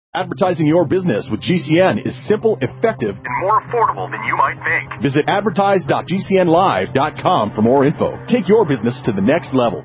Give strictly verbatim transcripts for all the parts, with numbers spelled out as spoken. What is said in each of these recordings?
Advertising your business with G C N is simple, effective, and more affordable than you might think. Visit advertise dot g c n live dot com for more info. Take your business to the next level.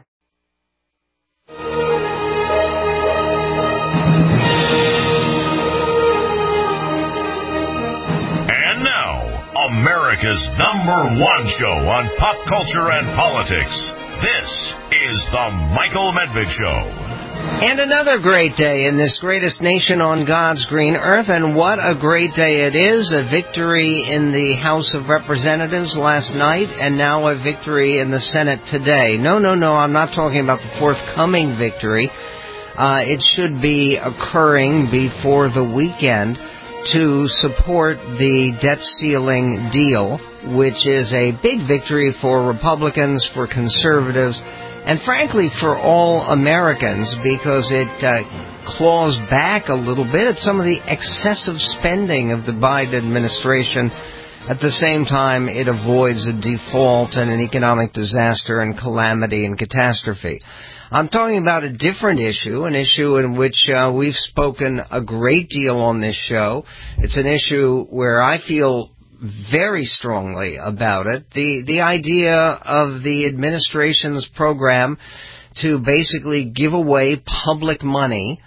And now, America's number one show on pop culture and politics. This is The Michael Medved Show. And another great day in this greatest nation on God's green earth, and what a great day it is. A victory in the House of Representatives last night, and now a victory in the Senate today. No, no, no, I'm not talking about the forthcoming victory. Uh, it should be occurring before the weekend to support the debt ceiling deal, which is a big victory for Republicans, for conservatives, and frankly for all Americans, because it uh, claws back a little bit at some of the excessive spending of the Biden administration. At the same time, it avoids a default and an economic disaster and calamity and catastrophe. I'm talking about a different issue, an issue in which uh, we've spoken a great deal on this show. It's an issue where I feel very strongly about it. The the idea of the administration's program to basically give away public money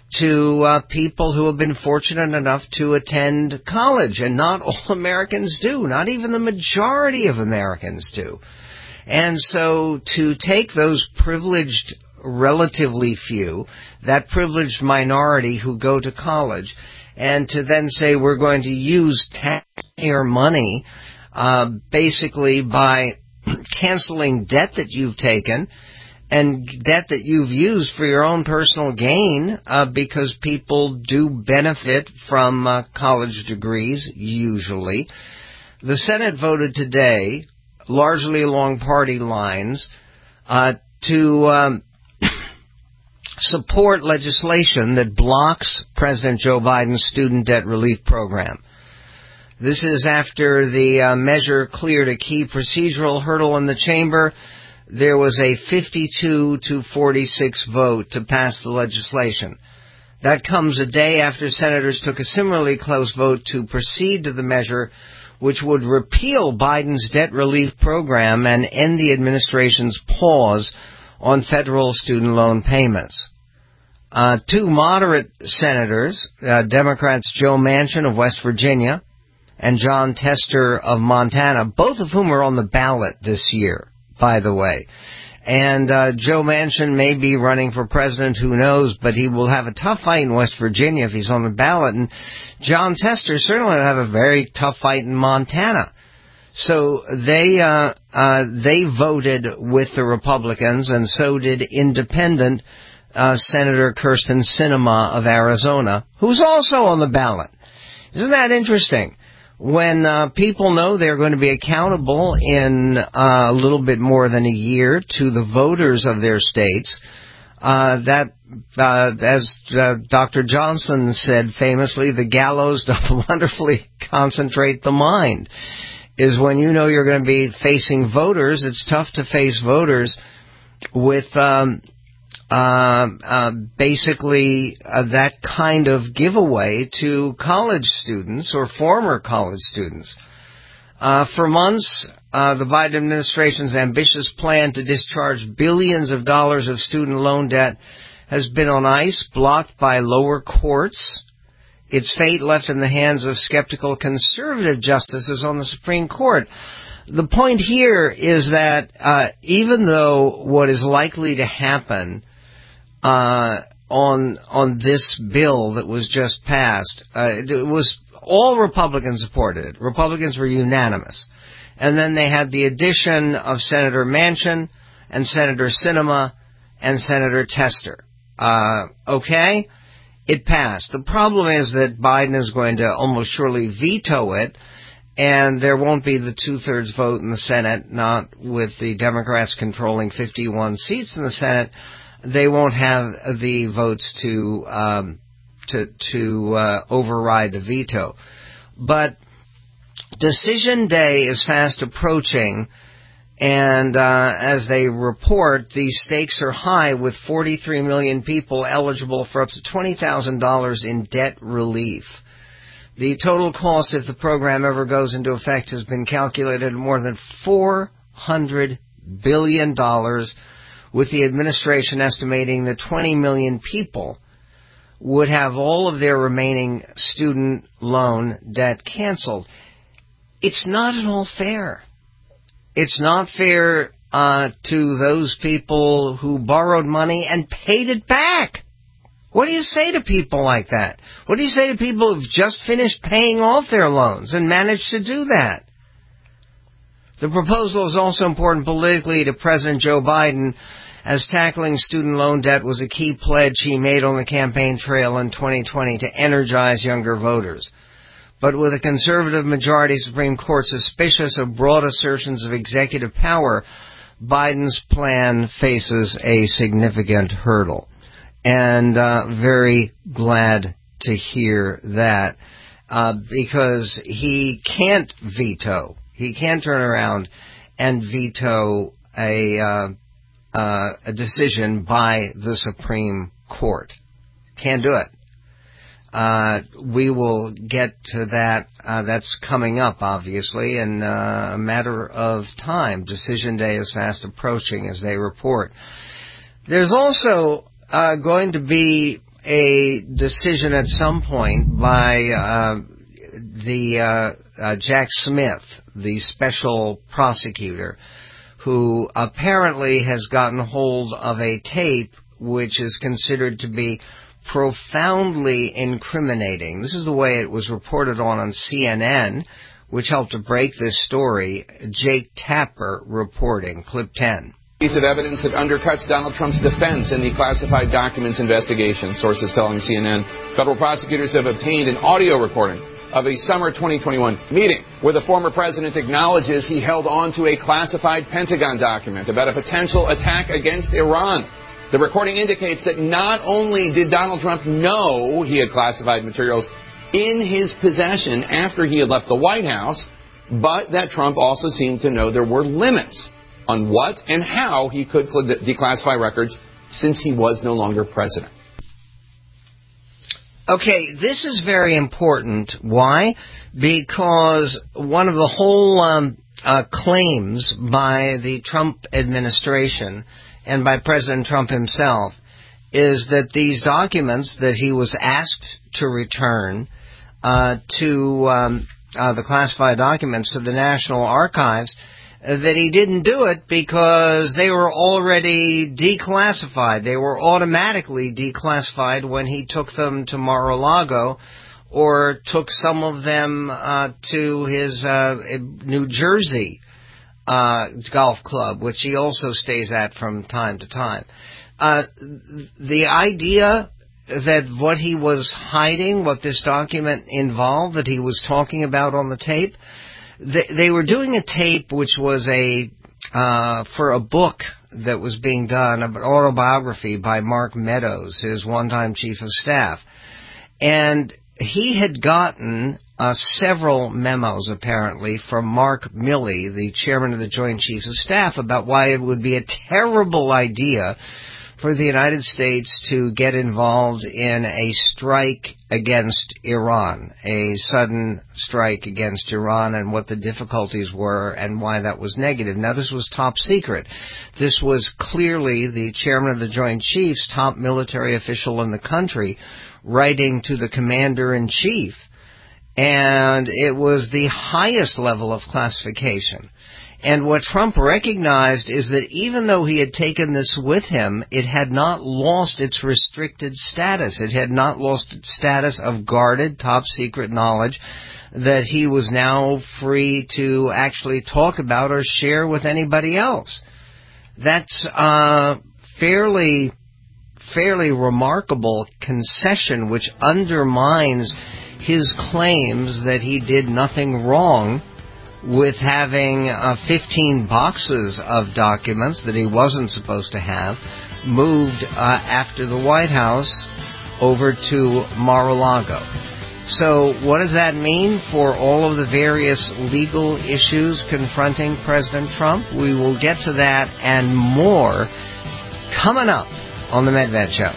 to uh, people who have been fortunate enough to attend college. And not all Americans do. Not even the majority of Americans do. And so to take those privileged, relatively few, that privileged minority who go to college, and to then say we're going to use taxpayer money uh, basically by canceling debt that you've taken and debt that you've used for your own personal gain, uh, because people do benefit from uh, college degrees, usually. The Senate voted today, largely along party lines, uh, to um, support legislation that blocks President Joe Biden's student debt relief program. This is after the uh, measure cleared a key procedural hurdle in the chamber. There was a fifty-two to forty-six vote to pass the legislation. That comes a day after senators took a similarly close vote to proceed to the measure which would repeal Biden's debt relief program and end the administration's pause on federal student loan payments. Uh, two moderate senators, uh, Democrats Joe Manchin of West Virginia and Jon Tester of Montana, both of whom are on the ballot this year, by the way. And uh, Joe Manchin may be running for president, who knows, but he will have a tough fight in West Virginia if he's on the ballot. And Jon Tester certainly will have a very tough fight in Montana. So they uh, uh, they voted with the Republicans, and so did independent uh, Senator Kyrsten Sinema of Arizona, who's also on the ballot. Isn't that interesting? When uh, people know they're going to be accountable in uh, a little bit more than a year to the voters of their states, uh, that, uh, as uh, Doctor Johnson said famously, the gallows doth wonderfully concentrate the mind. Is when you know you're going to be facing voters, it's tough to face voters with um, uh, uh, basically uh, that kind of giveaway to college students or former college students. Uh, for months, uh, the Biden administration's ambitious plan to discharge billions of dollars of student loan debt has been on ice, blocked by lower courts. Its fate left in the hands of skeptical conservative justices on the Supreme Court. The point here is that uh, even though what is likely to happen uh, on on this bill that was just passed, uh, it was all Republicans supported it. Republicans were unanimous. And then they had the addition of Senator Manchin and Senator Sinema and Senator Tester. Uh, okay? It passed. The problem is that Biden is going to almost surely veto it, and there won't be the two-thirds vote in the Senate, not with the Democrats controlling fifty-one seats in the Senate. They won't have the votes to um, to, to uh, override the veto. But decision day is fast approaching, And uh, as they report, these stakes are high, with forty-three million people eligible for up to twenty thousand dollars in debt relief. The total cost, if the program ever goes into effect, has been calculated at more than four hundred billion dollars, with the administration estimating that twenty million people would have all of their remaining student loan debt canceled. It's not at all fair. It's not fair uh, to those people who borrowed money and paid it back. What do you say to people like that? What do you say to people who've just finished paying off their loans and managed to do that? The proposal is also important politically to President Joe Biden, as tackling student loan debt was a key pledge he made on the campaign trail in twenty twenty to energize younger voters. But with a conservative majority Supreme Court suspicious of broad assertions of executive power, Biden's plan faces a significant hurdle. And uh, very glad to hear that, uh, because he can't veto. He can't turn around and veto a uh, uh, a decision by the Supreme Court. Can't do it. Uh, we will get to that. Uh, that's coming up, obviously, in uh, a matter of time. Decision day is fast approaching, as they report. There's also uh, going to be a decision at some point by uh, the uh, uh, Jack Smith, the special prosecutor, who apparently has gotten hold of a tape which is considered to be profoundly incriminating. This is the way it was reported on on C N N, which helped to break this story. Jake Tapper reporting. Clip ten. Piece of evidence that undercuts Donald Trump's defense in the classified documents investigation. Sources telling C N N federal prosecutors have obtained an audio recording of a summer twenty twenty-one meeting where the former president acknowledges he held on to a classified Pentagon document about a potential attack against Iran. The recording indicates that not only did Donald Trump know he had classified materials in his possession after he had left the White House, but that Trump also seemed to know there were limits on what and how he could declassify records since he was no longer president. Okay, this is very important. Why? Because one of the whole um, uh, claims by the Trump administration and by President Trump himself is that these documents that he was asked to return uh, to um, uh, the classified documents to the National Archives, uh, that he didn't do it because they were already declassified. They were automatically declassified when he took them to Mar-a-Lago or took some of them uh, to his uh, New Jersey Uh, golf club, which he also stays at from time to time. Uh, the idea that what he was hiding, what this document involved, that he was talking about on the tape, they, they were doing a tape which was a uh, for a book that was being done, an autobiography by Mark Meadows, his one-time chief of staff. And he had gotten Uh, several memos, apparently, from Mark Milley, the chairman of the Joint Chiefs of Staff, about why it would be a terrible idea for the United States to get involved in a strike against Iran, a sudden strike against Iran, and what the difficulties were and why that was negative. Now, this was top secret. This was clearly the chairman of the Joint Chiefs, top military official in the country, writing to the commander-in-chief. And it was the highest level of classification. And what Trump recognized is that even though he had taken this with him, it had not lost its restricted status. It had not lost its status of guarded, top-secret knowledge that he was now free to actually talk about or share with anybody else. That's a fairly, fairly remarkable concession, which undermines his claims that he did nothing wrong with having uh, fifteen boxes of documents that he wasn't supposed to have moved uh, after the White House over to Mar-a-Lago. So what does that mean for all of the various legal issues confronting President Trump? We will get to that and more coming up on the Medved Show.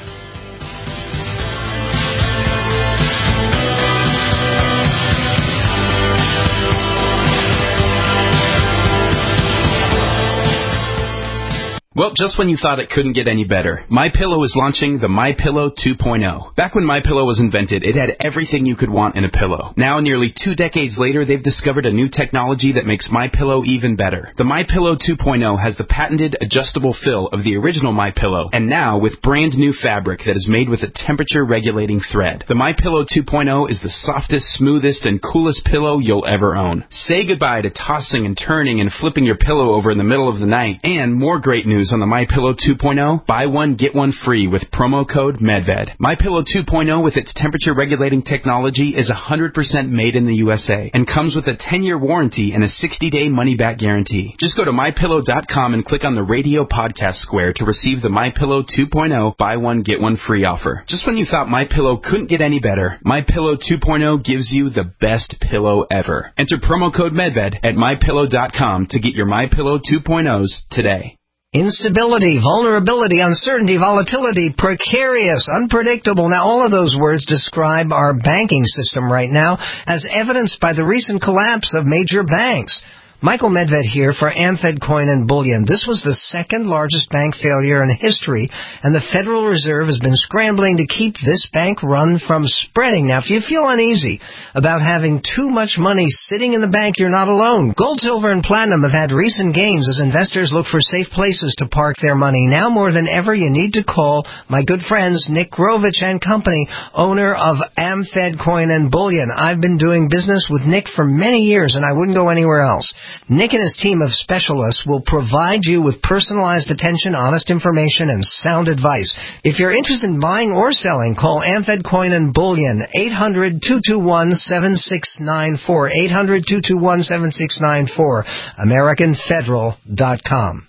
Well, just when you thought it couldn't get any better, MyPillow is launching the MyPillow two point oh. Back when MyPillow was invented, it had everything you could want in a pillow. Now, nearly two decades later, they've discovered a new technology that makes MyPillow even better. The MyPillow two point oh has the patented adjustable fill of the original MyPillow, and now with brand new fabric that is made with a temperature-regulating thread. The MyPillow two point oh is the softest, smoothest, and coolest pillow you'll ever own. Say goodbye to tossing and turning and flipping your pillow over in the middle of the night. And more great news on the MyPillow two point oh, buy one, get one free with promo code MedVed. MyPillow two point oh with its temperature-regulating technology is one hundred percent made in the U S A and comes with a ten-year warranty and a sixty-day money-back guarantee. Just go to my pillow dot com and click on the radio podcast square to receive the MyPillow two point oh buy one, get one free offer. Just when you thought MyPillow couldn't get any better, MyPillow two point oh gives you the best pillow ever. Enter promo code MedVed at my pillow dot com to get your MyPillow two point ohs today. Instability, vulnerability, uncertainty, volatility, precarious, unpredictable. Now, all of those words describe our banking system right now, as evidenced by the recent collapse of major banks. Michael Medved here for AmFed Coin and Bullion. This was the second largest bank failure in history, and the Federal Reserve has been scrambling to keep this bank run from spreading. Now, if you feel uneasy about having too much money sitting in the bank, you're not alone. Gold, silver, and platinum have had recent gains as investors look for safe places to park their money. Now more than ever, you need to call my good friends Nick Grovich and Company, owner of AmFed Coin and Bullion. I've been doing business with Nick for many years, and I wouldn't go anywhere else. Nick and his team of specialists will provide you with personalized attention, honest information, and sound advice. If you're interested in buying or selling, call AmFed Coin and Bullion, eight hundred, two two one, seven six nine four, eight hundred, two two one, seven six nine four, American Federal dot com.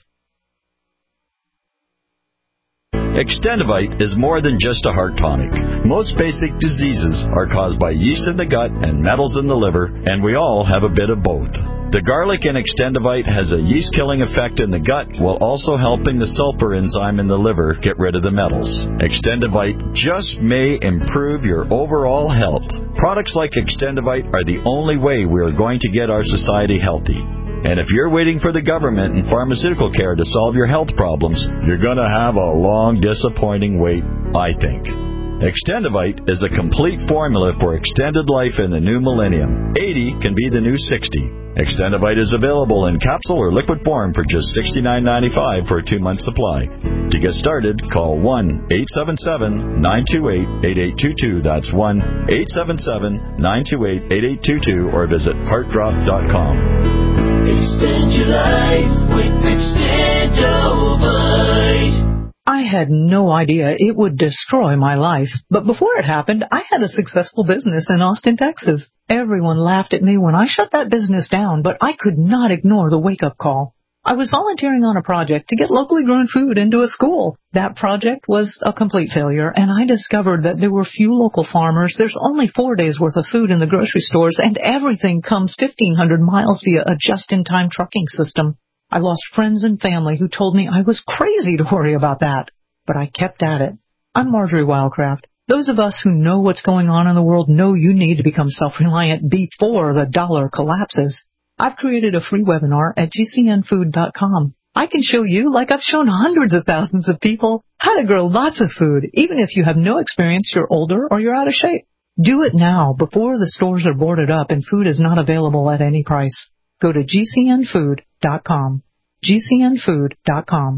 Extendivite is more than just a heart tonic. Most basic diseases are caused by yeast in the gut and metals in the liver, and we all have a bit of both. The garlic in Extendivite has a yeast-killing effect in the gut while also helping the sulfur enzyme in the liver get rid of the metals. Extendivite just may improve your overall health. Products like Extendivite are the only way we are going to get our society healthy. And if you're waiting for the government and pharmaceutical care to solve your health problems, you're going to have a long, disappointing wait, I think. Extendivite is a complete formula for extended life in the new millennium. eighty can be the new sixty. Extendivite is available in capsule or liquid form for just sixty-nine ninety-five for a two-month supply. To get started, call one eight seven seven, nine two eight, eight eight two two. That's one eight seven seven, nine two eight, eight eight two two or visit heart drop dot com. Extend your life with Extendivite. I had no idea it would destroy my life, but before it happened, I had a successful business in Austin, Texas. Everyone laughed at me when I shut that business down, but I could not ignore the wake-up call. I was volunteering on a project to get locally grown food into a school. That project was a complete failure, and I discovered that there were few local farmers. There's only four days' worth of food in the grocery stores, and everything comes fifteen hundred miles via a just-in-time trucking system. I lost friends and family who told me I was crazy to worry about that, but I kept at it. I'm Marjorie Wildcraft. Those of us who know what's going on in the world know you need to become self-reliant before the dollar collapses. I've created a free webinar at G C N food dot com. I can show you, like I've shown hundreds of thousands of people, how to grow lots of food, even if you have no experience, you're older, or you're out of shape. Do it now before the stores are boarded up and food is not available at any price. Go to G C N food dot com. G C N food dot com.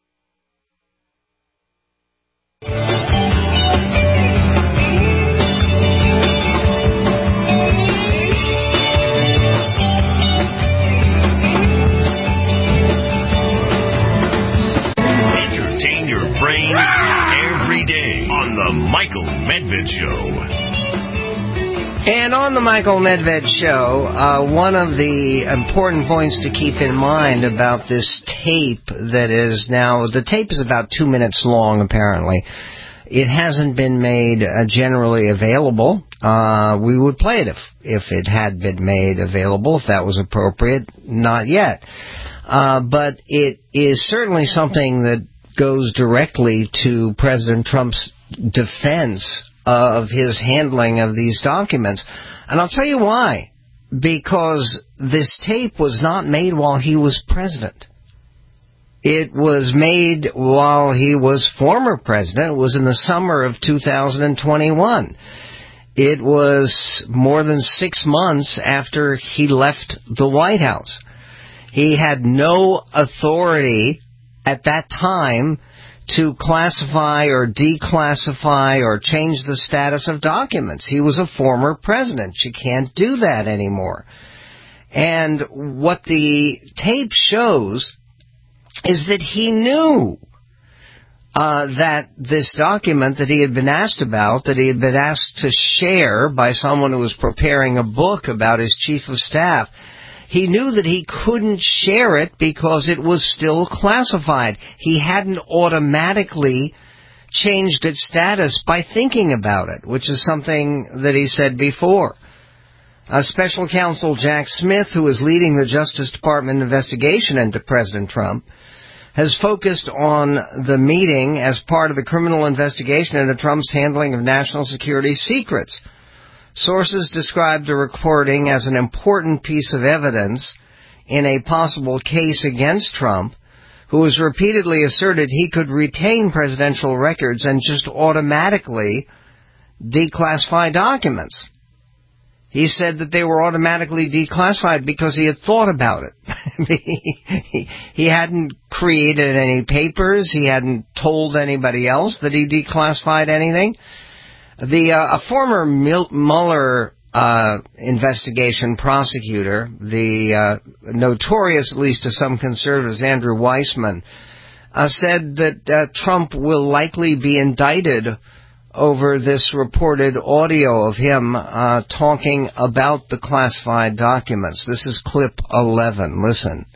Entertain your brain every day on the Michael Medved Show. And on the Michael Medved Show, uh, one of the important points to keep in mind about this tape that is now, the tape is about two minutes long, apparently, It hasn't been made uh, generally available. Uh, we would play it if, if it had been made available, if that was appropriate. Not yet. Uh, but it is certainly something that goes directly to President Trump's defense of his handling of these documents. And I'll tell you why. Because this tape was not made while he was president. It was made while he was former president. It was in the summer of two thousand twenty-one. It was more than six months after he left the White House. He had no authority at that time to classify or declassify or change the status of documents. He was a former president. You can't do that anymore. And what the tape shows is that he knew uh, that this document that he had been asked about, that he had been asked to share by someone who was preparing a book about his chief of staff, he knew that he couldn't share it because it was still classified. He hadn't automatically changed its status by thinking about it, which is something that he said before. Uh, Special Counsel Jack Smith, who is leading the Justice Department investigation into President Trump, has focused on the meeting as part of the criminal investigation into Trump's handling of national security secrets. Sources described the recording as an important piece of evidence in a possible case against Trump, who has repeatedly asserted he could retain presidential records and just automatically declassify documents. He said that they were automatically declassified because he had thought about it. he, he, he hadn't created any papers. He hadn't told anybody else that he declassified anything. The uh, a former Mueller uh, investigation prosecutor, the uh, notorious, at least to some conservatives, Andrew Weissman, uh, said that uh, Trump will likely be indicted over this reported audio of him uh, talking about the classified documents. This is clip eleven. Listen.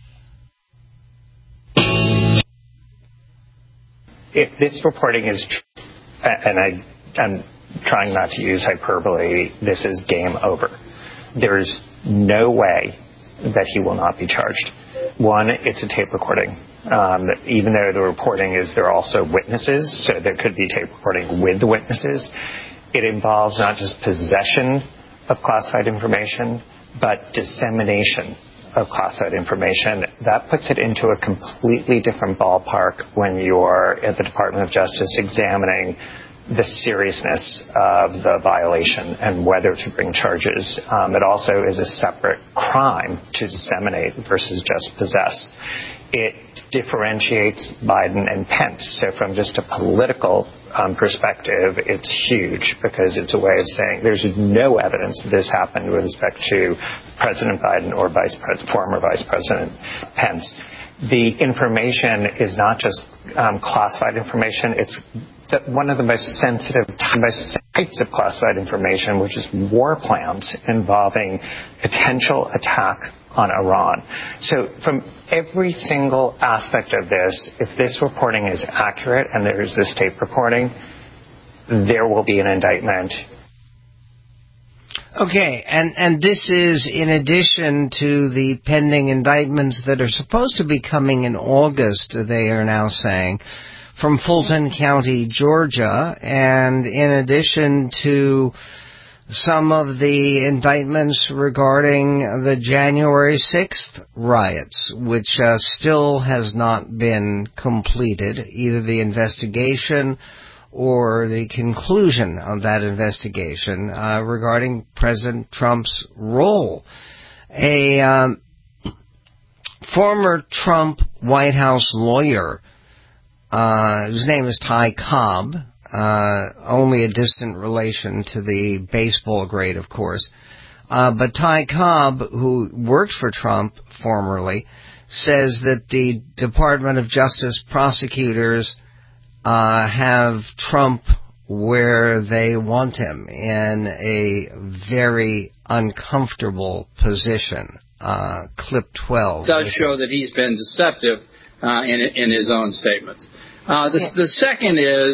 If this reporting is true, and I, I'm trying not to use hyperbole, this is game over. There's no way that he will not be charged. One, it's a tape recording. Um, even though the reporting is there are also witnesses, so there could be tape recording with the witnesses. It involves not just possession of classified information, but dissemination of classified information. That puts it into a completely different ballpark when you're at the Department of Justice examining the seriousness of the violation and whether to bring charges. Um, it also is a separate crime to disseminate versus just possess. It differentiates Biden and Pence. So from just a political um, perspective, it's huge because it's a way of saying there's no evidence that this happened with respect to President Biden or Vice President, former Vice President Pence. The information is not just um, classified information. It's one of the most sensitive types of classified information, which is war plans involving potential attack on Iran. So from every single aspect of this, if this reporting is accurate and there is this tape recording, there will be an indictment. Okay, and, and this is in addition to the pending indictments that are supposed to be coming in August, they are now saying, from Fulton County, Georgia, and in addition to some of the indictments regarding the January sixth riots, which uh, still has not been completed, either the investigation or the conclusion of that investigation uh, regarding President Trump's role. A um, former Trump White House lawyer, uh, whose name is Ty Cobb, uh, only a distant relation to the baseball great, of course, uh, but Ty Cobb, who worked for Trump formerly, says that the Department of Justice prosecutors Uh, have Trump where they want him, in a very uncomfortable position. Uh, clip twelve. Does show that he's been deceptive uh, in, in his own statements. Uh, the, the second is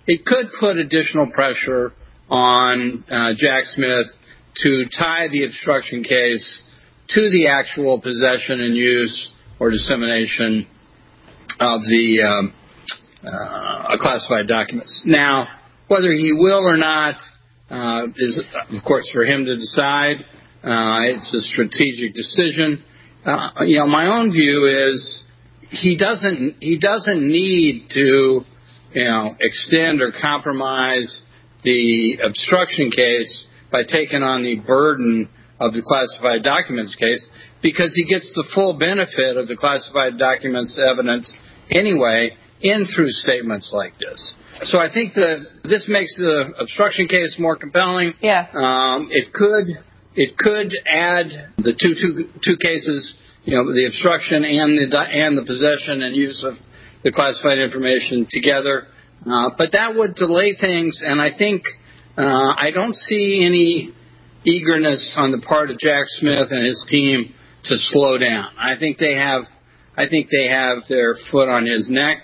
it could put additional pressure on uh, Jack Smith to tie the obstruction case to the actual possession and use or dissemination of the um, uh, classified documents. Now, whether he will or not uh, is, of course, for him to decide. Uh, it's a strategic decision. Uh, you know, my own view is he doesn't he doesn't need to, you know, extend or compromise the obstruction case by taking on the burden of the classified documents case, because he gets the full benefit of the classified documents evidence anyway in through statements like this. So I think that this makes the obstruction case more compelling. Yeah. Um, it could it could add the two two two cases, you know, the obstruction and the and the possession and use of the classified information together. Uh, but that would delay things, and I think uh, I don't see any eagerness on the part of Jack Smith and his team to slow down. I think they have, I think they have their foot on his neck.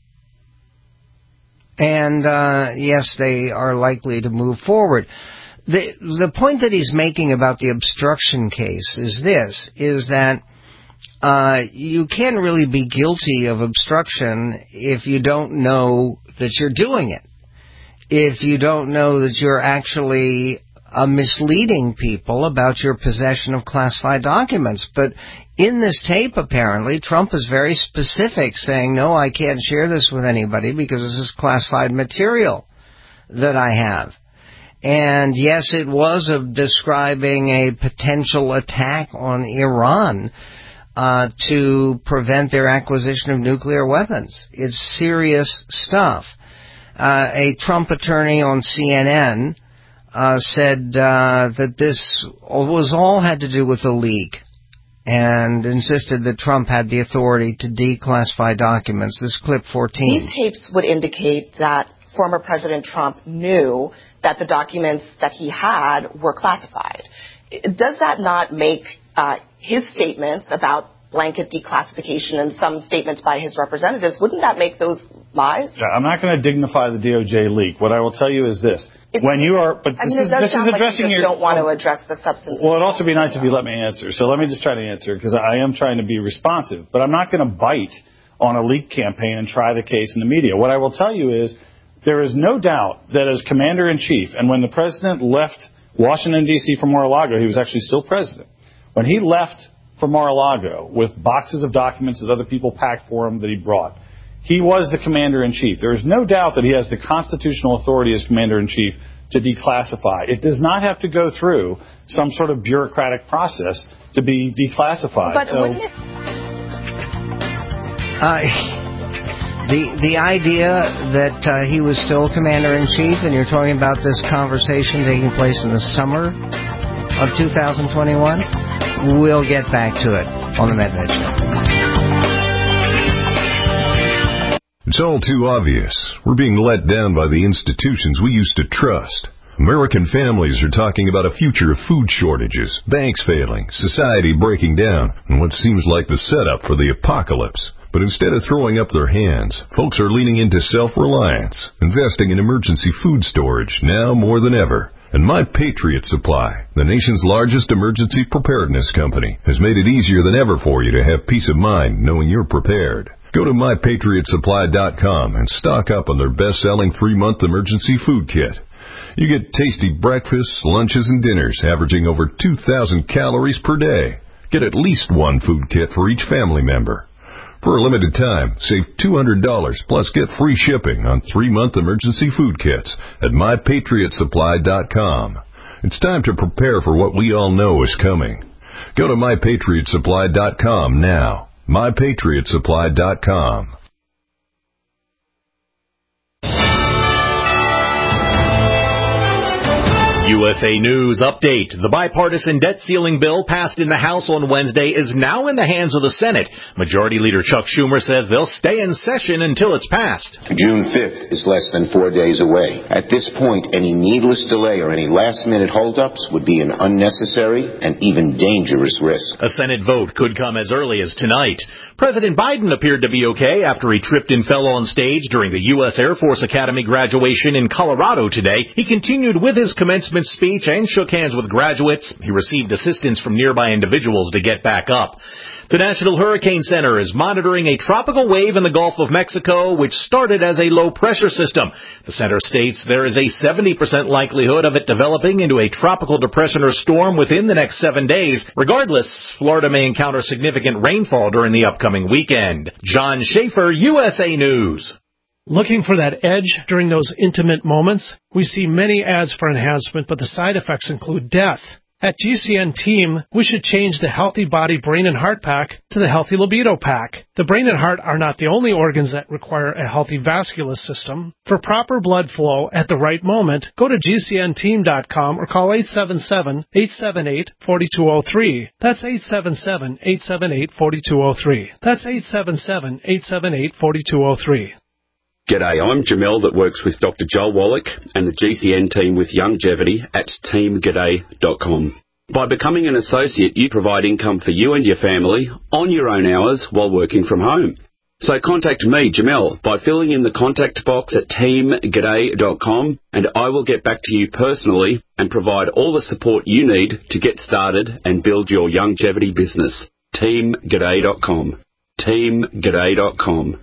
And uh, yes, they are likely to move forward. The the point that he's making about the obstruction case is this: is that uh, you can't really be guilty of obstruction if you don't know that you're doing it. If you don't know that you're actually uh, misleading people about your possession of classified documents. But in this tape, apparently, Trump is very specific, saying, no, I can't share this with anybody because this is classified material that I have. And yes, it was of describing a potential attack on Iran uh, to prevent their acquisition of nuclear weapons. It's serious stuff. Uh, a Trump attorney on C N N uh, said uh, that this was all had to do with a leak, and insisted that Trump had the authority to declassify documents. This clip fourteen. These tapes would indicate that former President Trump knew that the documents that he had were classified. Does that not make uh, his statements about blanket declassification and some statements by his representatives, wouldn't that make those lies? Yeah, I'm not going to dignify the D O J leak. What I will tell you is this. It, when you are, but I this mean, is, it does this sound is like addressing you just your, don't want to address the substance. Well, it'd also be nice if you let me answer. So let me just try to answer, because I am trying to be responsive. But I'm not going to bite on a leak campaign and try the case in the media. What I will tell you is there is no doubt that as commander-in-chief, and when the president left Washington, D C for Mar-a-Lago, he was actually still president. When he left for Mar-a-Lago with boxes of documents that other people packed for him that he brought, he was the commander-in-chief. There is no doubt that he has the constitutional authority as commander-in-chief to declassify. It does not have to go through some sort of bureaucratic process to be declassified. But so, wouldn't it... Uh, the the idea that uh, he was still commander-in-chief, and you're talking about this conversation taking place in the summer of two thousand twenty-one, we'll get back to it on the Medved Show. It's all too obvious. We're being let down by the institutions we used to trust. American families are talking about a future of food shortages, banks failing, society breaking down, and what seems like the setup for the apocalypse. But instead of throwing up their hands, folks are leaning into self-reliance, investing in emergency food storage now more than ever. And My Patriot Supply, the nation's largest emergency preparedness company, has made it easier than ever for you to have peace of mind knowing you're prepared. Go to my patriot supply dot com and stock up on their best-selling three-month emergency food kit. You get tasty breakfasts, lunches, and dinners averaging over two thousand calories per day. Get at least one food kit for each family member. For a limited time, save two hundred dollars plus get free shipping on three-month emergency food kits at my patriot supply dot com. It's time to prepare for what we all know is coming. Go to my patriot supply dot com now. my patriot supply dot com. U S A News update. The bipartisan debt ceiling bill passed in the House on Wednesday is now in the hands of the Senate. Majority Leader Chuck Schumer says they'll stay in session until it's passed. June fifth is less than four days away. At this point, any needless delay or any last-minute holdups would be an unnecessary and even dangerous risk. A Senate vote could come as early as tonight. President Biden appeared to be okay after he tripped and fell on stage during the U S Air Force Academy graduation in Colorado today. He continued with his commencement speech and shook hands with graduates. He received assistance from nearby individuals to get back up. The National Hurricane Center is monitoring a tropical wave in the Gulf of Mexico, which started as a low-pressure system. The center states there is a seventy percent likelihood of it developing into a tropical depression or storm within the next seven days. Regardless, Florida may encounter significant rainfall during the upcoming weekend. John Schaefer, U S A News. Looking for that edge during those intimate moments? We see many ads for enhancement, but the side effects include death. At G C N Team, we should change the Healthy Body, Brain, and Heart Pack to the Healthy Libido Pack. The brain and heart are not the only organs that require a healthy vascular system. For proper blood flow at the right moment, go to G C N team dot com or call eight seven seven, eight seven eight, four two zero three. That's eight seven seven, eight seven eight, four two zero three. That's eight seven seven, eight seven eight, four two zero three. G'day, I'm Jamel that works with Doctor Joel Wallach and the G C N team with Longevity at team g'day dot com. By becoming an associate, you provide income for you and your family on your own hours while working from home. So contact me, Jamel, by filling in the contact box at team g'day dot com, and I will get back to you personally and provide all the support you need to get started and build your longevity business. team g'day dot com. team g'day dot com.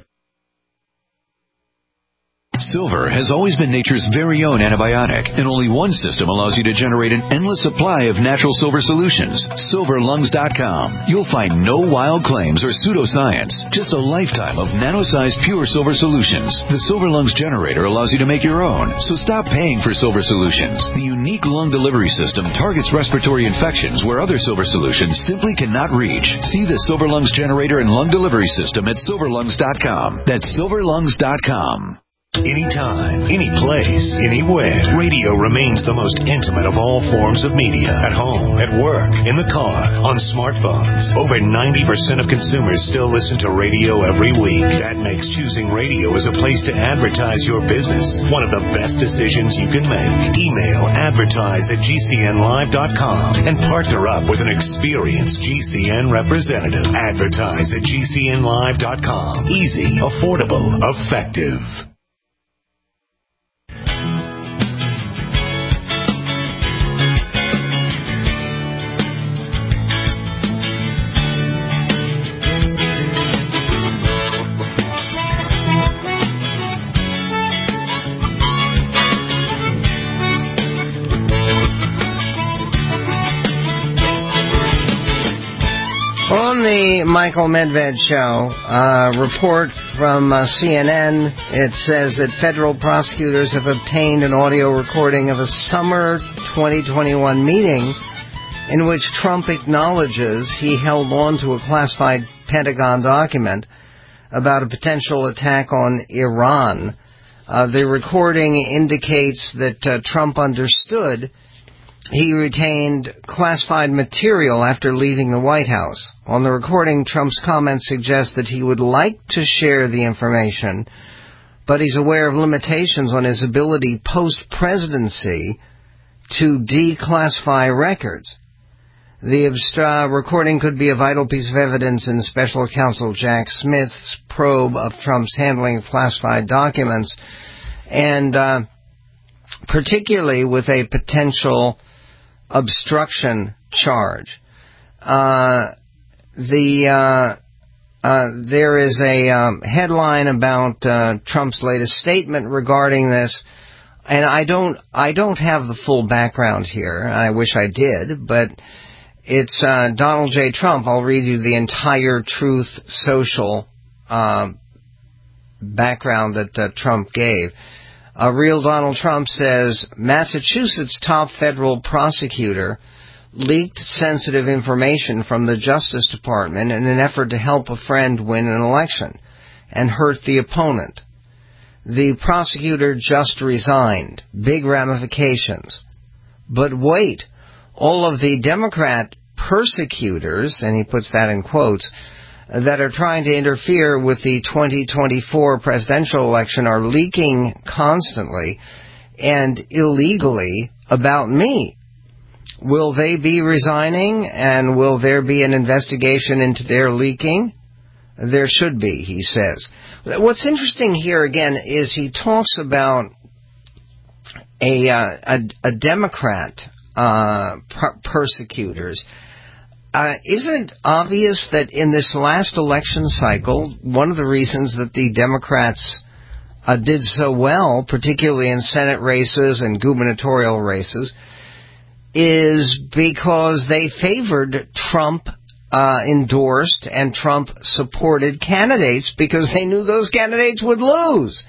Silver has always been nature's very own antibiotic, and only one system allows you to generate an endless supply of natural silver solutions. silver lungs dot com. You'll find no wild claims or pseudoscience, just a lifetime of nano-sized pure silver solutions. The Silver Lungs generator allows you to make your own, so stop paying for silver solutions. The unique lung delivery system targets respiratory infections where other silver solutions simply cannot reach. See the Silver Lungs generator and lung delivery system at silver lungs dot com. That's silver lungs dot com. Anytime, any place, anywhere, radio remains the most intimate of all forms of media. At home, at work, in the car, on smartphones. Over ninety percent of consumers still listen to radio every week. That makes choosing radio as a place to advertise your business one of the best decisions you can make. Email advertise at G C N live dot com and partner up with an experienced G C N representative. Advertise at G C N live dot com. Easy, affordable, effective. On the Michael Medved Show, a report from uh, C N N, it says that federal prosecutors have obtained an audio recording of a summer twenty twenty-one meeting in which Trump acknowledges he held on to a classified Pentagon document about a potential attack on Iran. Uh, the recording indicates that uh, Trump understood he retained classified material after leaving the White House. On the recording, Trump's comments suggest that he would like to share the information, but he's aware of limitations on his ability post-presidency to declassify records. The uh, recording could be a vital piece of evidence in Special Counsel Jack Smith's probe of Trump's handling of classified documents, and uh, particularly with a potential obstruction charge. Uh, the uh, uh, there is a um, headline about uh, Trump's latest statement regarding this, and I don't I don't have the full background here. I wish I did, but it's uh, Donald J. Trump. I'll read you the entire Truth Social uh, background that uh, Trump gave. A real Donald Trump says, Massachusetts top federal prosecutor leaked sensitive information from the Justice Department in an effort to help a friend win an election and hurt the opponent. The prosecutor just resigned. Big ramifications. But wait, all of the Democrat persecutors, and he puts that in quotes, that are trying to interfere with the twenty twenty-four presidential election are leaking constantly and illegally about me. Will they be resigning, and will there be an investigation into their leaking? There should be, he says. What's interesting here, again, is he talks about a, uh, a, a Democrat uh, per- persecutors. Uh, isn't it obvious that in this last election cycle, one of the reasons that the Democrats uh, did so well, particularly in Senate races and gubernatorial races, is because they favored Trump uh, endorsed and Trump supported candidates because they knew those candidates would lose.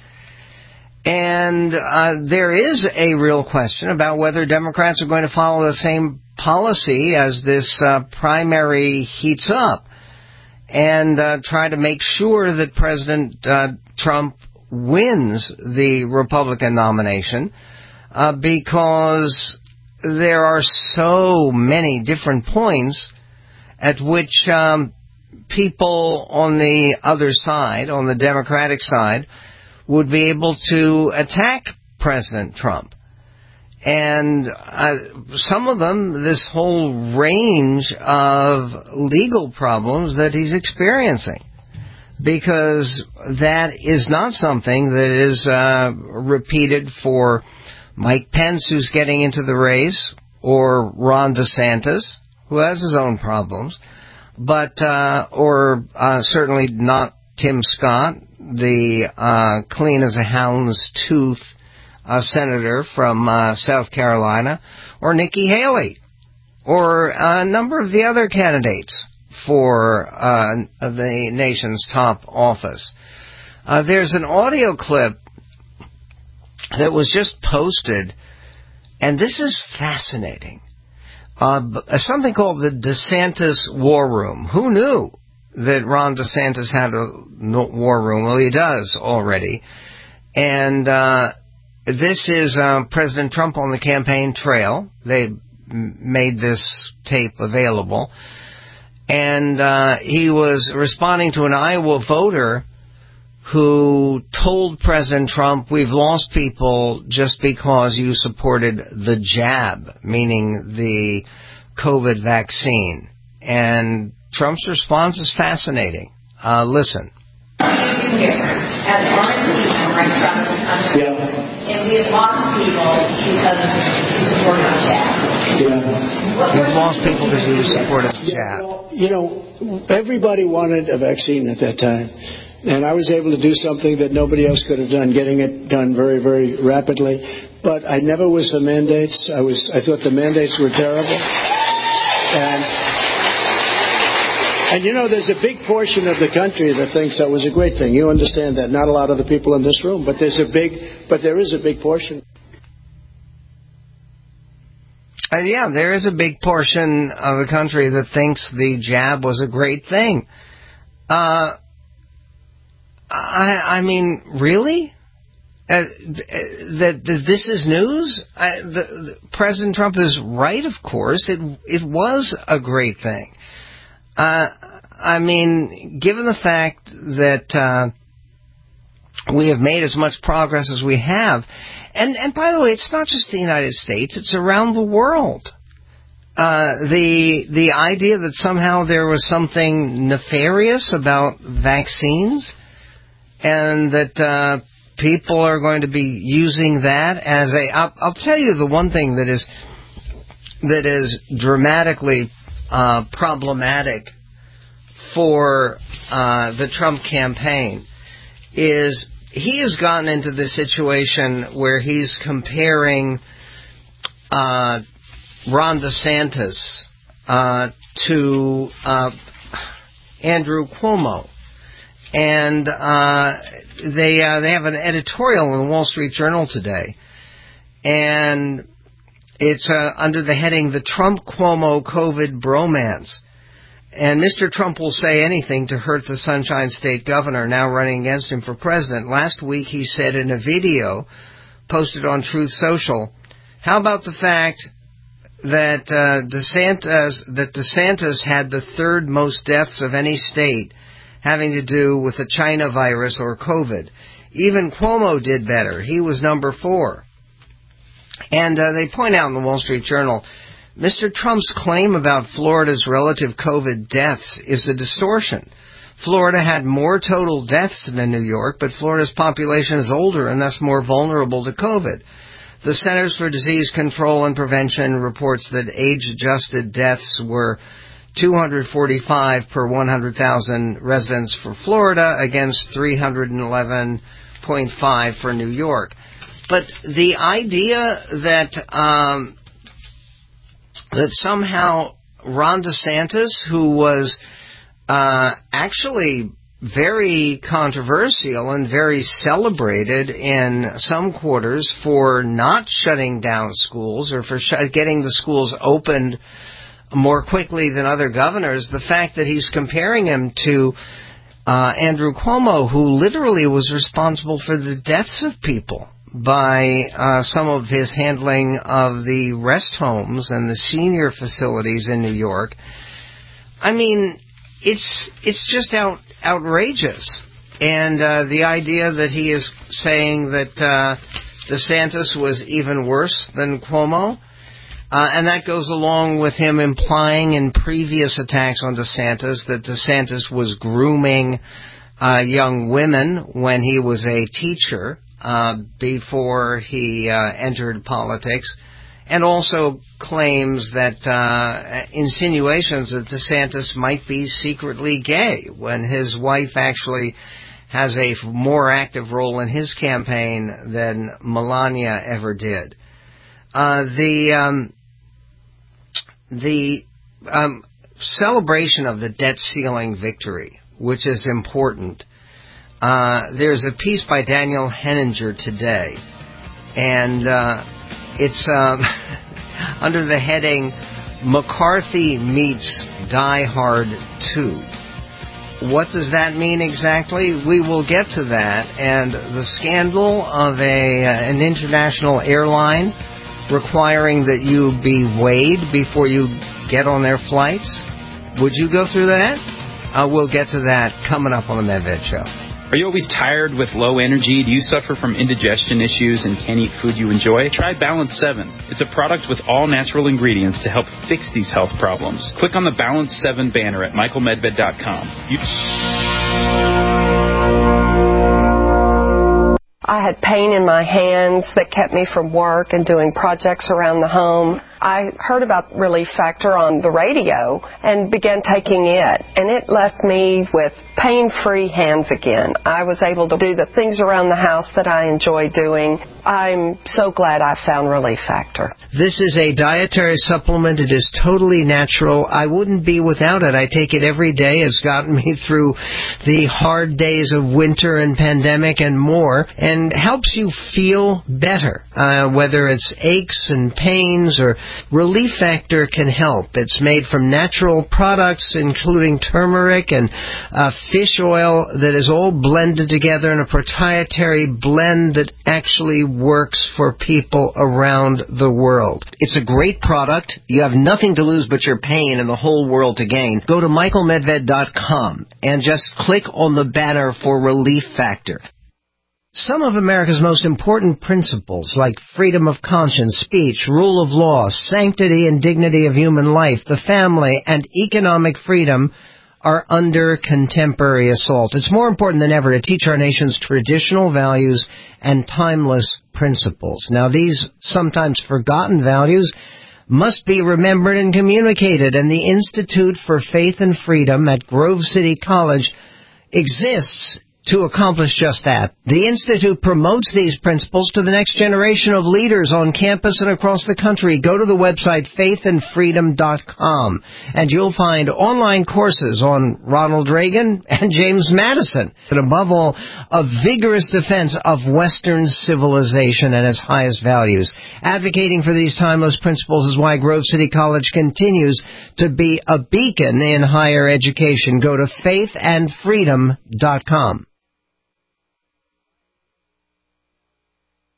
And uh, there is a real question about whether Democrats are going to follow the same policy as this uh, primary heats up and uh, try to make sure that President uh, Trump wins the Republican nomination uh, because there are so many different points at which um, people on the other side, on the Democratic side, would be able to attack President Trump. And uh, some of them, this whole range of legal problems that he's experiencing. Because that is not something that is uh, repeated for Mike Pence, who's getting into the race, or Ron DeSantis, who has his own problems, but uh, or uh, certainly not Tim Scott, the uh, clean as a hound's tooth uh, senator from uh, South Carolina, or Nikki Haley, or a number of the other candidates for uh, the nation's top office. Uh, there's an audio clip that was just posted, and this is fascinating. Uh, something called the DeSantis War Room. Who knew that Ron DeSantis had a war room? Well, he does already. And uh, this is uh, President Trump on the campaign trail. They m- made this tape available. And uh, he was responding to an Iowa voter who told President Trump, we've lost people just because you supported the jab, meaning the COVID vaccine. And Trump's response is fascinating. Uh, listen. As R and D members around this country, yeah. And we have lost people because you supported the jab. Yeah. We've lost people because you supported the jab. Yeah, well, you know, everybody wanted a vaccine at that time. And I was able to do something that nobody else could have done, getting it done very, very rapidly. But I never was for mandates. I was. I thought the mandates were terrible. And, and you know, there's a big portion of the country that thinks that was a great thing. You understand that. Not a lot of the people in this room, but there's a big, but there is a big portion. Uh, yeah, there is a big portion of the country that thinks the jab was a great thing. Uh... I, I mean, really? Uh, that, that this is news? I, the, the, President Trump is right, of course. It it was a great thing. Uh, I mean, given the fact that uh, we have made as much progress as we have, and, and by the way, it's not just the United States, it's around the world. Uh, the the idea that somehow there was something nefarious about vaccines, and that uh, people are going to be using that as a... I'll, I'll tell you the one thing that is that is dramatically uh, problematic for uh, the Trump campaign is he has gotten into this situation where he's comparing uh, Ron DeSantis uh, to uh, Andrew Cuomo. And uh, they uh, they have an editorial in the Wall Street Journal today, and it's uh, under the heading "The Trump-Cuomo COVID Bromance." And Mister Trump will say anything to hurt the Sunshine State governor now running against him for president. Last week he said in a video posted on Truth Social, "How about the fact that uh, DeSantis that DeSantis had the third most deaths of any state having to do with the China virus or COVID. Even Cuomo did better. He was number four. And uh, they point out in the Wall Street Journal, Mister Trump's claim about Florida's relative COVID deaths is a distortion. Florida had more total deaths than New York, but Florida's population is older and thus more vulnerable to COVID. The Centers for Disease Control and Prevention reports that age-adjusted deaths were two hundred forty-five per one hundred thousand residents for Florida against three hundred eleven point five for New York. But the idea that um, that somehow Ron DeSantis, who was uh, actually very controversial and very celebrated in some quarters for not shutting down schools or for sh- getting the schools opened more quickly than other governors, the fact that he's comparing him to uh, Andrew Cuomo, who literally was responsible for the deaths of people by uh, some of his handling of the rest homes and the senior facilities in New York. I mean, it's it's just out, outrageous. And uh, the idea that he is saying that uh, DeSantis was even worse than Cuomo, Uh, and that goes along with him implying in previous attacks on DeSantis that DeSantis was grooming uh, young women when he was a teacher uh, before he uh, entered politics, and also claims that uh, insinuations that DeSantis might be secretly gay when his wife actually has a more active role in his campaign than Melania ever did. Uh, the um, the um, celebration of the debt ceiling victory, which is important. Uh, there's a piece by Daniel Henninger today, and uh, it's um, under the heading "McCarthy Meets Die Hard two." What does that mean exactly? We will get to that. And the scandal of a uh, an international airline requiring that you be weighed before you get on their flights. Would you go through that? Uh, we'll get to that coming up on the Medved Show. Are you always tired with low energy? Do you suffer from indigestion issues and can't eat food you enjoy? Try Balance seven. It's a product with all natural ingredients to help fix these health problems. Click on the Balance seven banner at michael medved dot com. You- I had pain in my hands that kept me from work and doing projects around the home. I heard about Relief Factor on the radio and began taking it, and it left me with pain-free hands again. I was able to do the things around the house that I enjoy doing. I'm so glad I found Relief Factor. This is a dietary supplement. It is totally natural. I wouldn't be without it. I take it every day. It's gotten me through the hard days of winter and pandemic and more, and helps you feel better, uh, whether it's aches and pains or Relief Factor can help. It's made from natural products, including turmeric and uh, fish oil that is all blended together in a proprietary blend that actually works for people around the world. It's a great product. You have nothing to lose but your pain and the whole world to gain. Go to michael medved dot com and just click on the banner for Relief Factor. Some of America's most important principles, like freedom of conscience, speech, rule of law, sanctity and dignity of human life, the family, and economic freedom, are under contemporary assault. It's more important than ever to teach our nation's traditional values and timeless principles. Now, these sometimes forgotten values must be remembered and communicated, and the Institute for Faith and Freedom at Grove City College exists to accomplish just that. The Institute promotes these principles to the next generation of leaders on campus and across the country. Go to the website faith and freedom dot com, and you'll find online courses on Ronald Reagan and James Madison, and above all, a vigorous defense of Western civilization and its highest values. Advocating for these timeless principles is why Grove City College continues to be a beacon in higher education. Go to faith and freedom dot com.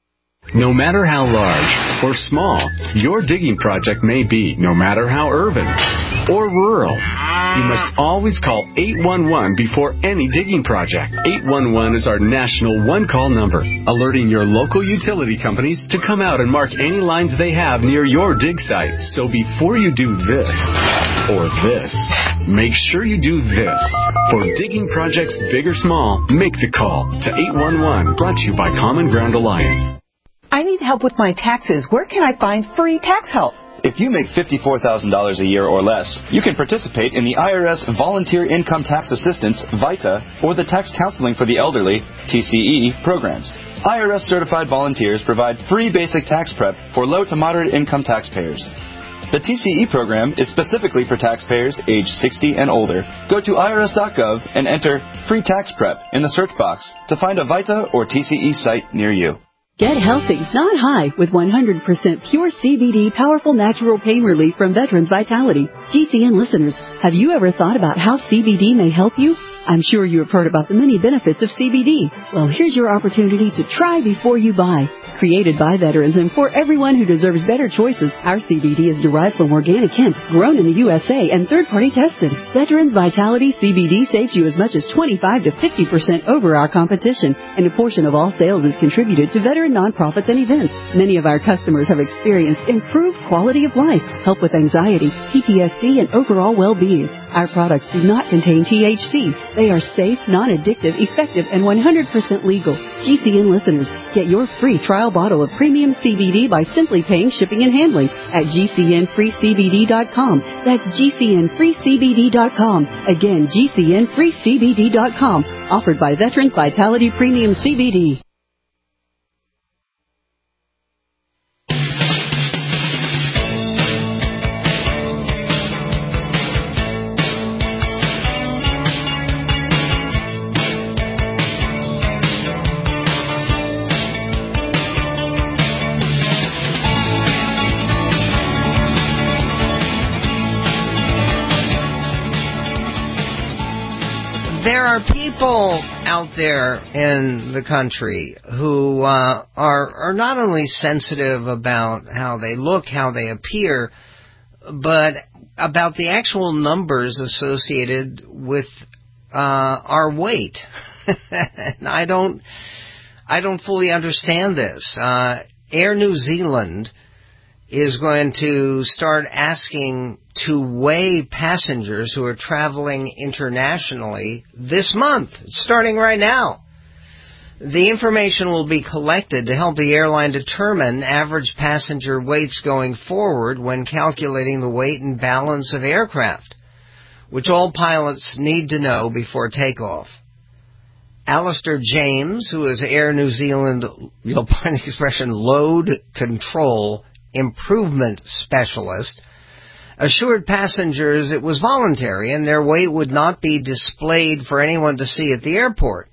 No matter how large or small your digging project may be, no matter how urban or rural, you must always call eight one one before any digging project. eight one one is our national one-call number, alerting your local utility companies to come out and mark any lines they have near your dig site. So before you do this or this, make sure you do this. For digging projects big or small, make the call to eight one one, brought to you by Common Ground Alliance. I need help with my taxes. Where can I find free tax help? If you make fifty-four thousand dollars a year or less, you can participate in the I R S Volunteer Income Tax Assistance, VITA, or the Tax Counseling for the Elderly, T C E, programs. I R S-certified volunteers provide free basic tax prep for low to moderate income taxpayers. The T C E program is specifically for taxpayers age sixty and older. Go to I R S dot gov and enter Free Tax Prep in the search box to find a VITA or T C E site near you. Get healthy, not high, with one hundred percent pure C B D powerful natural pain relief from Veterans Vitality. G C N listeners, have you ever thought about how C B D may help you? I'm sure you have heard about the many benefits of C B D. Well, here's your opportunity to try before you buy. Created by veterans and for everyone who deserves better choices, our C B D is derived from organic hemp, grown in the U S A and third-party tested. Veterans Vitality C B D saves you as much as twenty-five to fifty percent over our competition, and a portion of all sales is contributed to veteran nonprofits and events. Many of our customers have experienced improved quality of life, help with anxiety, P T S D, and overall well-being. Our products do not contain T H C. They are safe, non-addictive, effective, and one hundred percent legal. G C N listeners, get your free trial bottle of premium C B D by simply paying shipping and handling at G C N free C B D dot com. That's G C N free C B D dot com. Again, G C N free C B D dot com. Offered by Veterans Vitality Premium C B D. There are people out there in the country who uh, are are not only sensitive about how they look, how they appear, but about the actual numbers associated with uh, our weight. And I don't, I don't fully understand this. Uh, Air New Zealand is going to start asking to weigh passengers who are traveling internationally this month, starting right now. The information will be collected to help the airline determine average passenger weights going forward when calculating the weight and balance of aircraft, which all pilots need to know before takeoff. Alistair James, who is Air New Zealand, you'll find the expression, load control improvement specialist, assured passengers it was voluntary and their weight would not be displayed for anyone to see at the airport.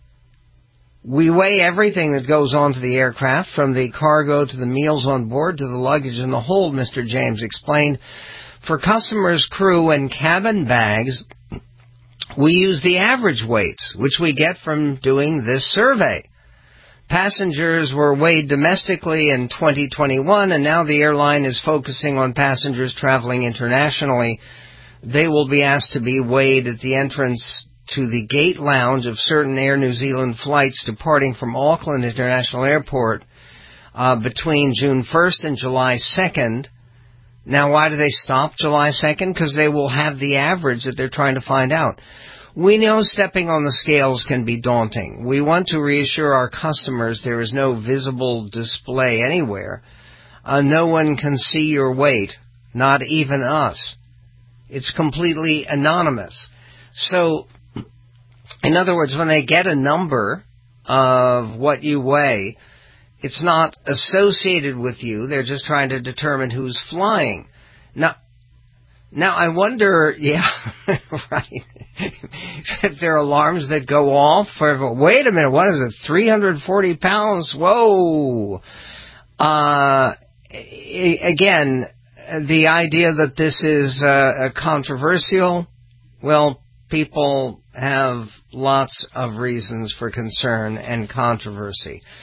We weigh everything that goes onto the aircraft, from the cargo to the meals on board to the luggage in the hold, Mister James explained. For customers, crew, and cabin bags, we use the average weights, which we get from doing this survey. Passengers were weighed domestically in twenty twenty-one, and now the airline is focusing on passengers traveling internationally. They will be asked to be weighed at the entrance to the gate lounge of certain Air New Zealand flights departing from Auckland International Airport uh, between June first and July second. Now, why do they stop July second? Because they will have the average that they're trying to find out. We know stepping on the scales can be daunting. We want to reassure our customers there is no visible display anywhere. Uh, no one can see your weight, not even us. It's completely anonymous. So, in other words, when they get a number of what you weigh, it's not associated with you. They're just trying to determine who's flying. Now, Now, I wonder, yeah, right, if there are alarms that go off for, wait a minute, what is it, three hundred forty pounds? Whoa. Uh, again, the idea that this is uh, controversial, well, people have lots of reasons for concern and controversy.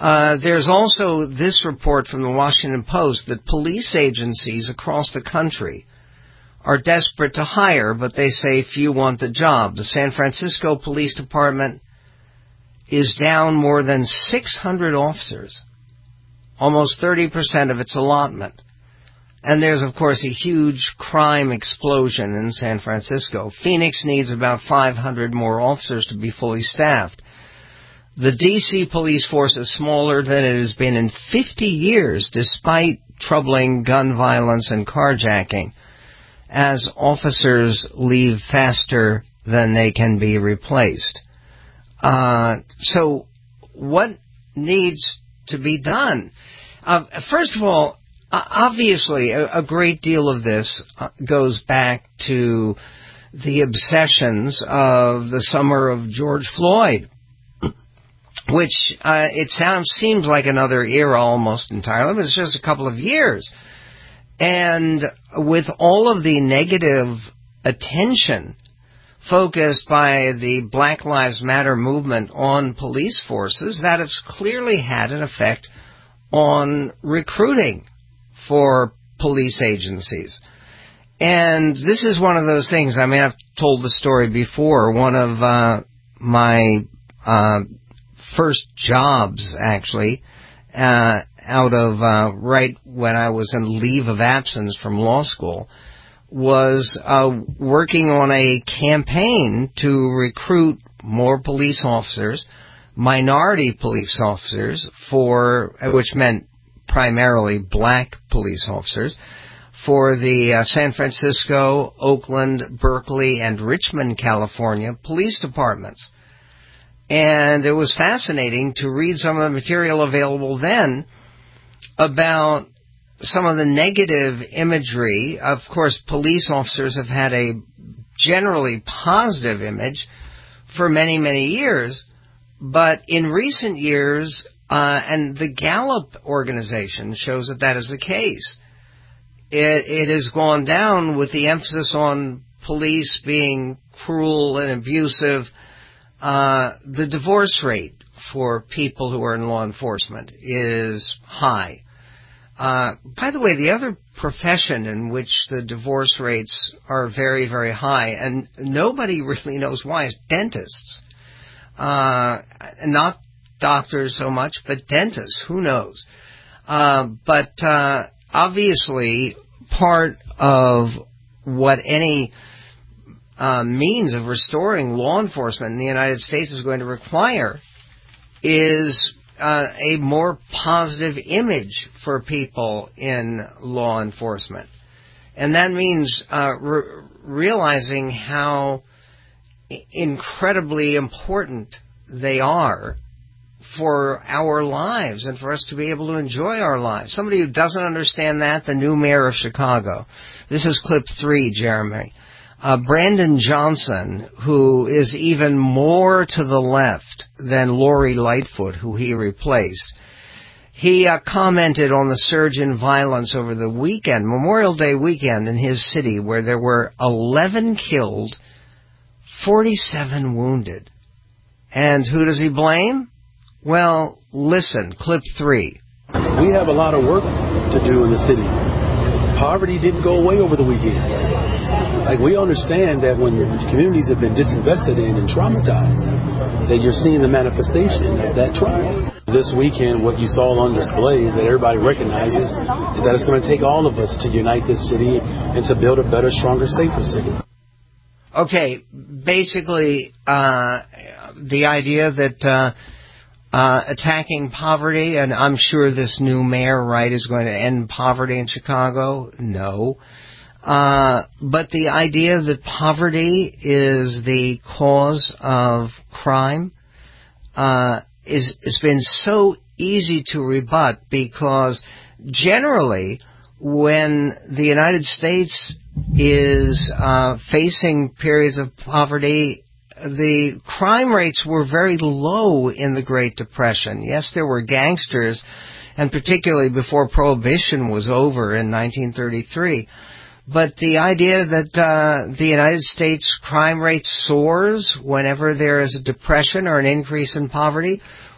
Uh, there's also this report from the Washington Post that police agencies across the country are desperate to hire, but they say few want the job. The San Francisco Police Department is down more than six hundred officers, almost thirty percent of its allotment. And there's, of course, a huge crime explosion in San Francisco. Phoenix needs about five hundred more officers to be fully staffed. The D C police force is smaller than it has been in fifty years, despite troubling gun violence and carjacking, as officers leave faster than they can be replaced. Uh, so what needs to be done? Uh, first of all, uh, obviously, a, a great deal of this uh, goes back to the obsessions of the summer of George Floyd, which uh, it sounds seems like another era almost entirely, but it's just a couple of years. And with all of the negative attention focused by the Black Lives Matter movement on police forces, that has clearly had an effect on recruiting for police agencies. And this is one of those things, I mean, I've told the story before. One of uh, my uh, first jobs, actually, uh, out of uh, right when I was in leave of absence from law school, was uh, working on a campaign to recruit more police officers, minority police officers, for which meant primarily black police officers, for the uh, San Francisco, Oakland, Berkeley, and Richmond, California police departments. And it was fascinating to read some of the material available then about some of the negative imagery. Of course, police officers have had a generally positive image for many, many years. But in recent years, uh, and the Gallup organization shows that that is the case, it, it has gone down with the emphasis on police being cruel and abusive. Uh, the divorce rate for people who are in law enforcement is high. Uh, by the way, the other profession in which the divorce rates are very, very high, and nobody really knows why, is dentists. Uh, not doctors so much, but dentists. Who knows? Uh, but uh, obviously, part of what any uh, means of restoring law enforcement in the United States is going to require is uh, a more positive image for people in law enforcement. And that means uh, re- realizing how incredibly important they are for our lives and for us to be able to enjoy our lives. Somebody who doesn't understand that, the new mayor of Chicago. This is clip three, Jeremy. Uh, Brandon Johnson, who is even more to the left than Lori Lightfoot, who he replaced. He uh, commented on the surge in violence over the weekend, Memorial Day weekend in his city, where there were eleven killed, forty-seven wounded. And who does he blame? Well, listen, clip three. We have a lot of work to do in the city. Poverty didn't go away over the weekend. Like, we understand that when communities have been disinvested in and traumatized, that you're seeing the manifestation of that trauma. This weekend, what you saw on display is that everybody recognizes is that it's going to take all of us to unite this city and to build a better, stronger, safer city. Okay, basically, uh, the idea that uh, uh, attacking poverty, and I'm sure this new mayor, right, is going to end poverty in Chicago. No. Uh, but the idea that poverty is the cause of crime uh, is has been so easy to rebut, because generally when the United States is uh, facing periods of poverty, the crime rates were very low in the Great Depression. Yes, there were gangsters, and particularly before Prohibition was over in nineteen thirty-three. But the idea that uh, the United States crime rate soars whenever there is a depression or an increase in poverty,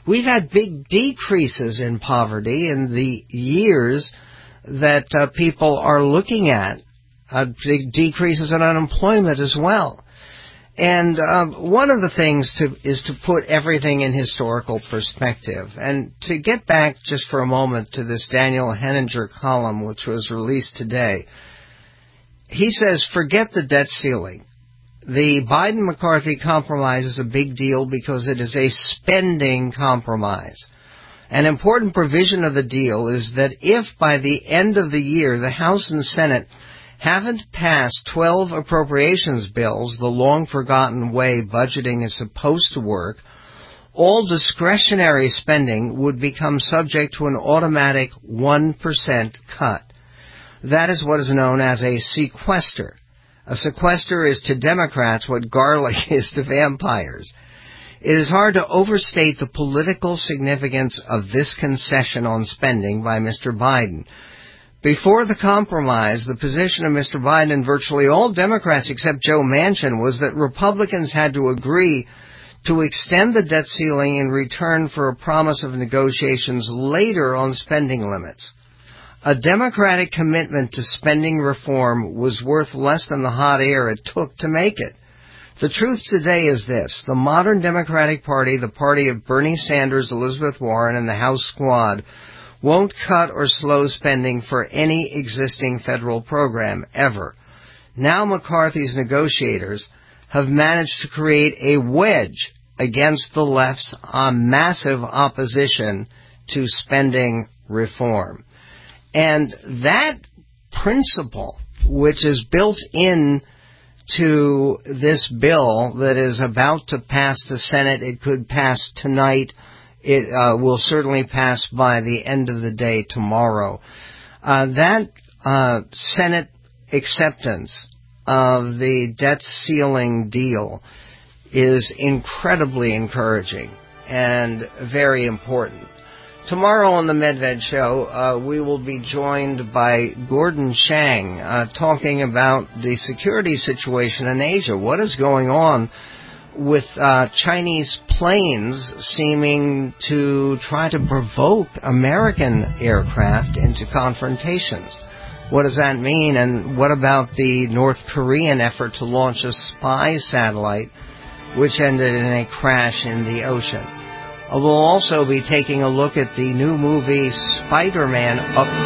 We've had big decreases in poverty in the years that uh, people are looking at, uh, big decreases in unemployment as well. And um, one of the things to, is to put everything in historical perspective. And to get back just for a moment to this Daniel Henninger column, which was released today, he says, forget the debt ceiling. The Biden-McCarthy compromise is a big deal because it is a spending compromise. An important provision of the deal is that if by the end of the year the House and Senate haven't passed twelve appropriations bills, the long-forgotten way budgeting is supposed to work, all discretionary spending would become subject to an automatic one percent cut. That is what is known as a sequester. A sequester is to Democrats what garlic is to vampires. It is hard to overstate the political significance of this concession on spending by Mister Biden. Before the compromise, the position of Mister Biden and virtually all Democrats except Joe Manchin was that Republicans had to agree to extend the debt ceiling in return for a promise of negotiations later on spending limits. A Democratic commitment to spending reform was worth less than the hot air it took to make it. The truth today is this. The modern Democratic Party, the party of Bernie Sanders, Elizabeth Warren, and the House squad, won't cut or slow spending for any existing federal program, ever. Now McCarthy's negotiators have managed to create a wedge against the left's uh, massive opposition to spending reform. And that principle, which is built in to this bill that is about to pass the Senate, it could pass tonight, it uh, will certainly pass by the end of the day tomorrow. Uh, that uh, Senate acceptance of the debt ceiling deal is incredibly encouraging and very important. Tomorrow on the Medved Show, uh, we will be joined by Gordon Chang, uh, talking about the security situation in Asia. What is going on with uh, Chinese planes seeming to try to provoke American aircraft into confrontations? What does that mean? And what about the North Korean effort to launch a spy satellite, which ended in a crash in the ocean? We'll also be taking a look at the new movie Spider-Man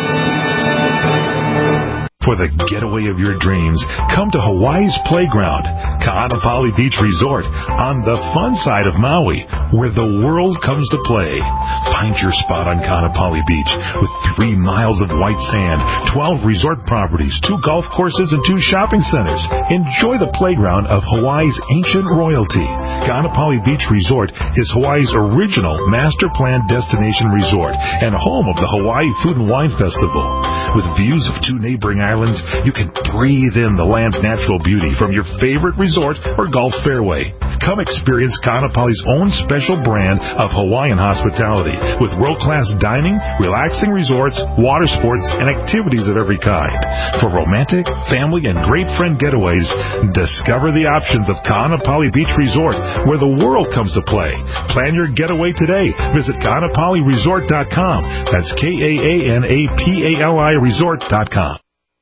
Up. For the getaway of your dreams, come to Hawaii's Playground, Ka'anapali Beach Resort, on the fun side of Maui, where the world comes to play. Find your spot on Ka'anapali Beach with three miles of white sand, twelve resort properties, two golf courses, and two shopping centers. Enjoy the playground of Hawaii's ancient royalty. Ka'anapali Beach Resort is Hawaii's original master plan destination resort and home of the Hawaii Food and Wine Festival. With views of two neighboring islands, you can breathe in the land's natural beauty from your favorite resort or golf fairway. Come experience Ka'anapali's own special brand of Hawaiian hospitality with world-class dining, relaxing resorts, water sports, and activities of every kind. For romantic, family, and great friend getaways, discover the options of Ka'anapali Beach Resort, where the world comes to play. Plan your getaway today. Visit Ka'anapali Resort dot com. That's K A A N A P A L I Resort dot com.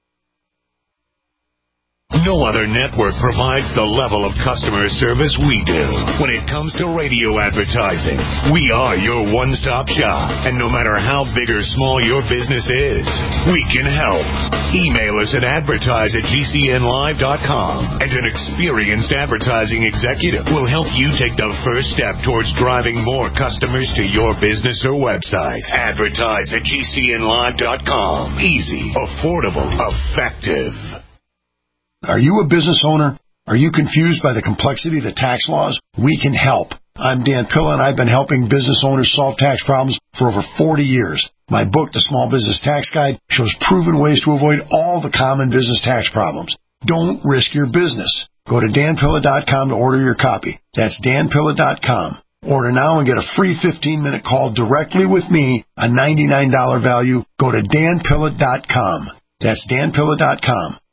No other network provides the level of customer service we do. When it comes to radio advertising, we are your one-stop shop. And no matter how big or small your business is, we can help. Email us at advertise at G C N live dot com, and an experienced advertising executive will help you take the first step towards driving more customers to your business or website. Advertise at G C N live dot com. Easy, affordable, effective. Are you a business owner? Are you confused by the complexity of the tax laws? We can help. I'm Dan Pilla, and I've been helping business owners solve tax problems for over forty years. My book, The Small Business Tax Guide, shows proven ways to avoid all the common business tax problems. Don't risk your business. Go to Dan Pilla dot com to order your copy. That's Dan Pilla dot com. Order now and get a free fifteen-minute call directly with me, a ninety-nine dollars value. Go to Dan Pilla dot com. That's Dan Pilla dot com.